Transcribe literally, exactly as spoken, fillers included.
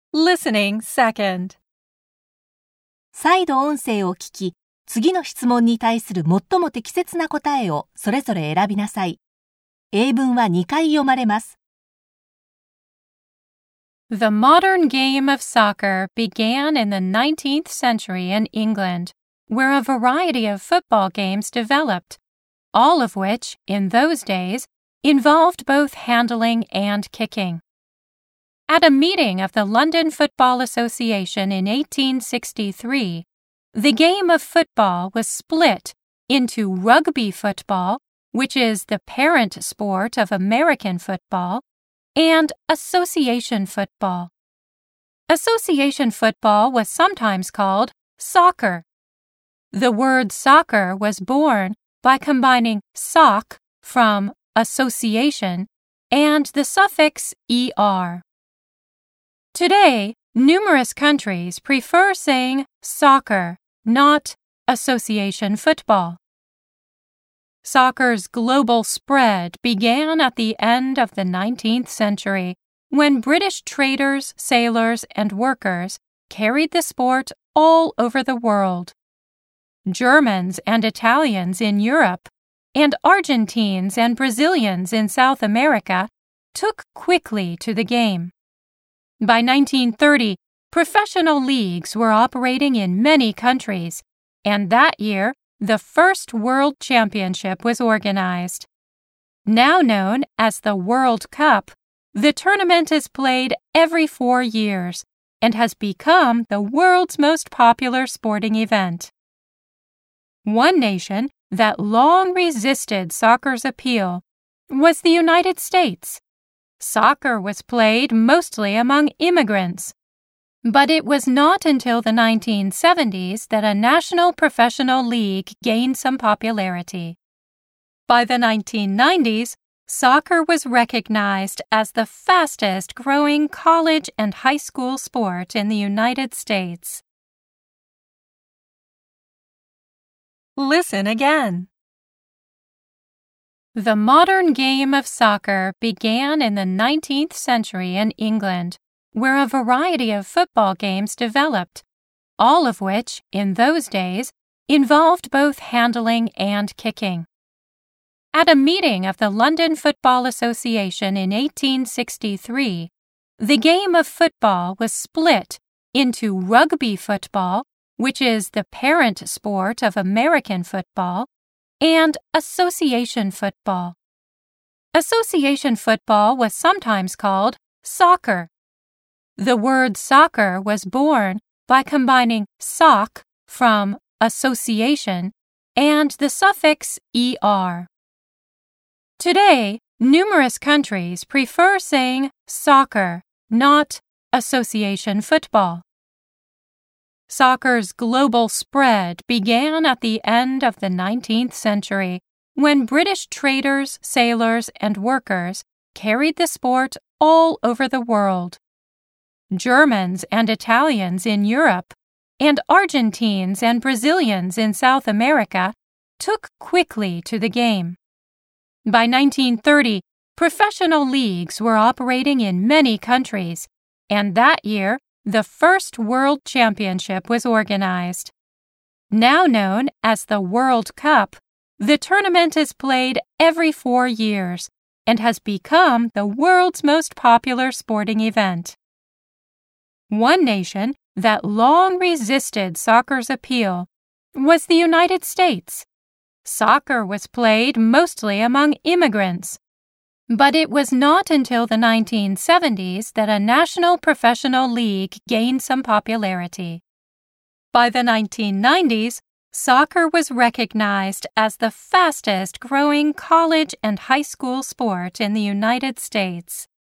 Listening second. 再度音声を聞き、次の質問に対する最も適切な答えをそれぞれ選びなさい。英文はにかい読まれます。 The modern game of soccer began in the nineteenth century in England, where a variety of football games developed, all of which, in those days, involved both handling and kicking. At a meeting of the London Football Association in eighteen sixty-three, the game of football was split into rugby football, which is the parent sport of American football, and association football. Association football was sometimes called soccer. The word soccer was born by combining soc from association and the suffix er. Today, numerous countries prefer saying soccer, not association football. Soccer's global spread began at the end of the nineteenth century, when British traders, sailors, and workers carried the sport all over the world. Germans and Italians in Europe, and Argentines and Brazilians in South America took quickly to the game. By nineteen thirty, professional leagues were operating in many countries, and that year, the first World Championship was organized. Now known as the World Cup, the tournament is played every four years and has become the world's most popular sporting event. One nation that long resisted soccer's appeal was the United States. Soccer was played mostly among immigrants. But it was not until the nineteen seventies that a national professional league gained some popularity. By the nineteen nineties, soccer was recognized as the fastest-growing college and high school sport in the United States. Listen again. The modern game of soccer began in the nineteenth century in England, where a variety of football games developed, all of which, in those days, involved both handling and kicking. At a meeting of the London Football Association in eighteen sixty-three, the game of football was split into rugby football, which is the parent sport of American football, and association football. Association football was sometimes called soccer. The word soccer was born by combining soc from association and the suffix er. Today, numerous countries prefer saying soccer, not association football. Soccer's global spread began at the end of the nineteenth century, when British traders, sailors, and workers carried the sport all over the world. Germans and Italians in Europe, and Argentines and Brazilians in South America took quickly to the game. By nineteen thirty, professional leagues were operating in many countries, and that year, the first World Championship was organized. Now known as the World Cup, the tournament is played every four years and has become the world's most popular sporting event. One nation that long resisted soccer's appeal was the United States. Soccer was played mostly among immigrants. But it was not until the nineteen seventies that a national professional league gained some popularity. By the nineteen nineties, soccer was recognized as the fastest-growing college and high school sport in the United States.